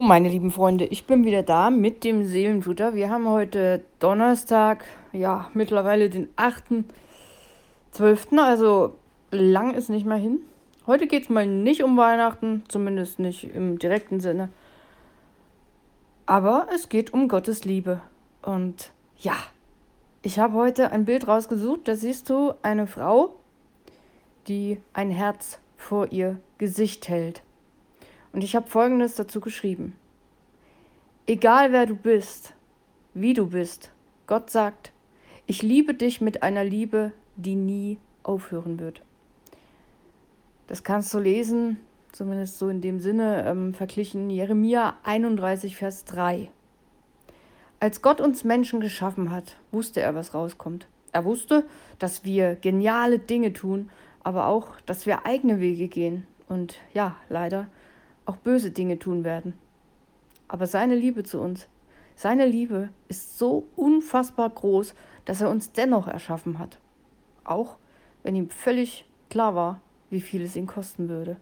Meine lieben Freunde, ich bin wieder da mit dem Seelenfutter. Wir haben heute Donnerstag, ja, mittlerweile den 8.12., also lang ist nicht mehr hin. Heute geht es mal nicht um Weihnachten, zumindest nicht im direkten Sinne, aber es geht um Gottes Liebe. Und ja, ich habe heute ein Bild rausgesucht, da siehst du eine Frau, die ein Herz vor ihr Gesicht hält. Und ich habe Folgendes dazu geschrieben. Egal wer du bist, wie du bist, Gott sagt, ich liebe dich mit einer Liebe, die nie aufhören wird. Das kannst du lesen, zumindest so in dem Sinne verglichen, Jeremia 31, Vers 3. Als Gott uns Menschen geschaffen hat, wusste er, was rauskommt. Er wusste, dass wir geniale Dinge tun, aber auch, dass wir eigene Wege gehen und ja, leider auch böse Dinge tun werden. Aber seine Liebe zu uns, seine Liebe ist so unfassbar groß, dass er uns dennoch erschaffen hat. Auch wenn ihm völlig klar war, wie viel es ihn kosten würde.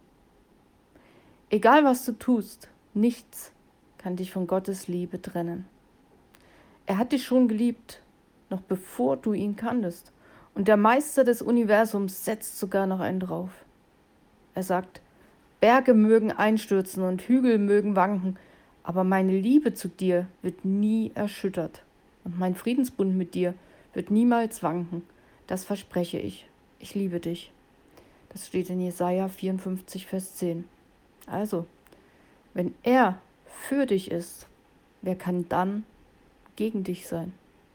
Egal was du tust, nichts kann dich von Gottes Liebe trennen. Er hat dich schon geliebt, noch bevor du ihn kanntest. Und der Meister des Universums setzt sogar noch einen drauf. Er sagt, Berge mögen einstürzen und Hügel mögen wanken, aber meine Liebe zu dir wird nie erschüttert. Und mein Friedensbund mit dir wird niemals wanken. Das verspreche ich. Ich liebe dich. Das steht in Jesaja 54, Vers 10. Also, wenn er für dich ist, wer kann dann gegen dich sein?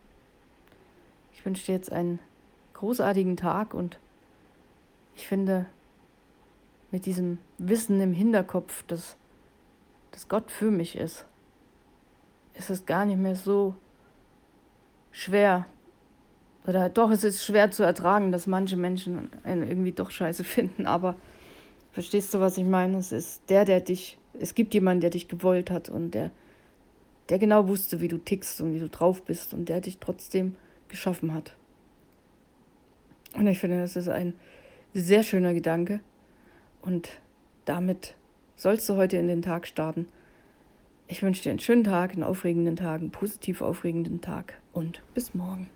Ich wünsche dir jetzt einen großartigen Tag und ich finde, mit diesem Wissen im Hinterkopf, dass Gott für mich ist es gar nicht mehr so schwer. Oder doch, es ist schwer zu ertragen, dass manche Menschen einen irgendwie doch scheiße finden. Aber verstehst du, was ich meine? Es ist es gibt jemanden, der dich gewollt hat und der genau wusste, wie du tickst und wie du drauf bist und der dich trotzdem geschaffen hat. Und ich finde, das ist ein sehr schöner Gedanke. Und damit sollst du heute in den Tag starten. Ich wünsche dir einen schönen Tag, einen aufregenden Tag, einen positiv aufregenden Tag und bis morgen.